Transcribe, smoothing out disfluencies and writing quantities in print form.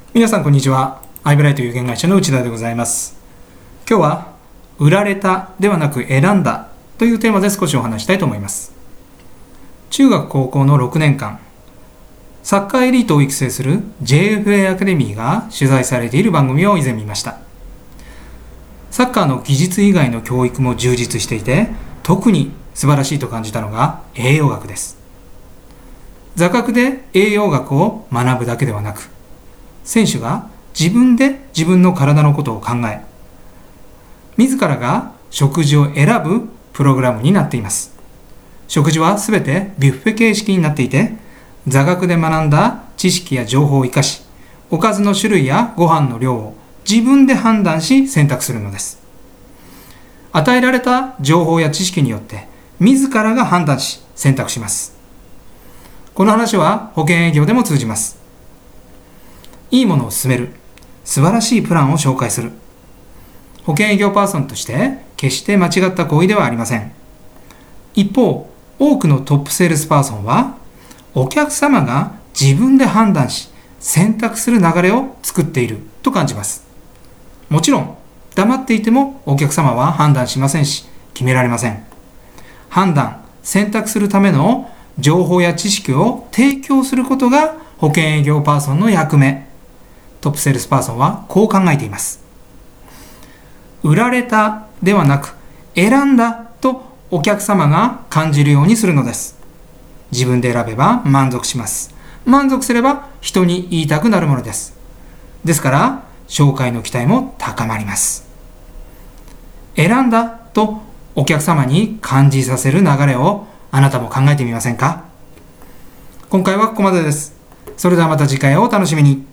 皆さんこんにちは。アイブライト有限会社の内田でございます。今日は売られたではなく選んだというテーマで少しお話したいと思います。中学高校の6年間、サッカーエリートを育成する JFA アカデミーが取材されている番組を以前見ました。サッカーの技術以外の教育も充実していて、特に素晴らしいと感じたのが栄養学です。座学で栄養学を学ぶだけではなく、選手が自分で自分の体のことを考え、自らが食事を選ぶプログラムになっています。食事はすべてビュッフェ形式になっていて、座学で学んだ知識や情報を生かし、おかずの種類やご飯の量を自分で判断し選択するのです。与えられた情報や知識によって自らが判断し選択します。この話は保険営業でも通じます。いいものを勧める、素晴らしいプランを紹介する。保険営業パーソンとして決して間違った行為ではありません。一方、多くのトップセールスパーソンは、お客様が自分で判断し選択する流れを作っていると感じます。もちろん、黙っていてもお客様は判断しませんし、決められません。判断、選択するための情報や知識を提供することが保険営業パーソンの役目。トップセールスパーソンはこう考えています。売られたではなく選んだとお客様が感じるようにするのです。自分で選べば満足します。満足すれば人に言いたくなるものです。ですから紹介の期待も高まります。選んだとお客様に感じさせる流れをあなたも考えてみませんか？今回はここまでです。それではまた次回をお楽しみに。